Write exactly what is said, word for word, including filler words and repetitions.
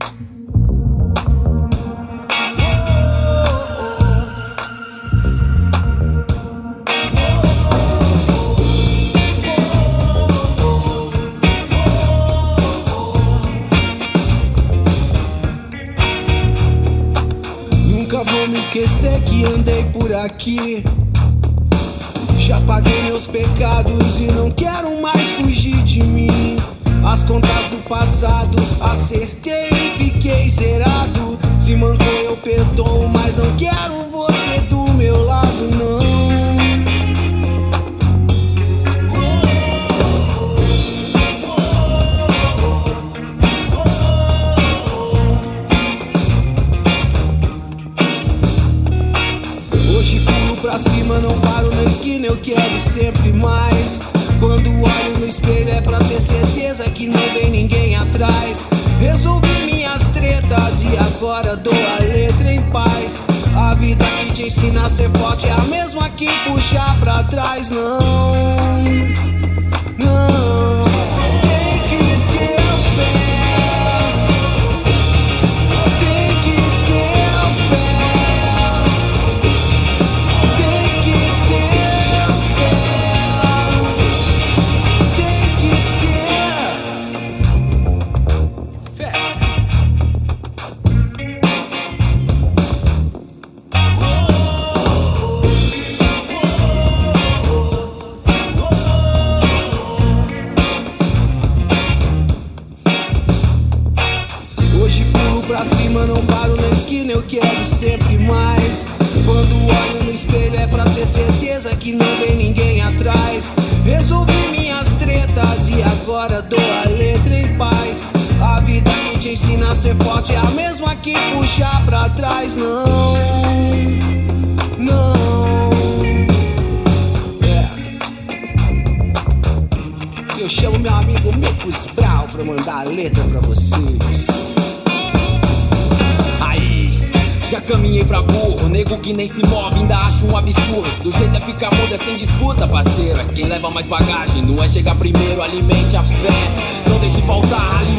Nunca vou me esquecer que andei por aqui. Já paguei meus pecados e não quero mais fugir de mim. As contas do passado acertei e fiquei zerado. Se mancou eu perdoo, mas não quero você do meu lado, não. Hoje pulo pra cima, não paro na esquina, eu quero sempre mais. Quando olho no espelho é pra ter certeza que não vem ninguém atrás. Resolvi minhas tretas e agora dou a letra em paz. A vida que te ensina a ser forte é a mesma que puxar pra trás. Não, não, tem que ter fé. Tem que ter fé. Tem que ter fé. Tem que ter fé. Hoje pulo pra cima, não paro na esquina, eu quero sempre mais. Quando olho no espelho é pra ter certeza que não vem ninguém atrás. Resolvi minhas tretas e agora dou a letra em paz. A vida que te ensina a ser forte é a mesma que puxar pra trás. Não, não, é. Eu chamo meu amigo Micos Brau pra mandar a letra pra vocês. Já caminhei pra burro, nego que nem se move, ainda acho um absurdo. Do jeito é ficar mudo, é sem disputa, parceira. Quem leva mais bagagem não é chegar primeiro, alimente a fé. Não deixe faltar alimento.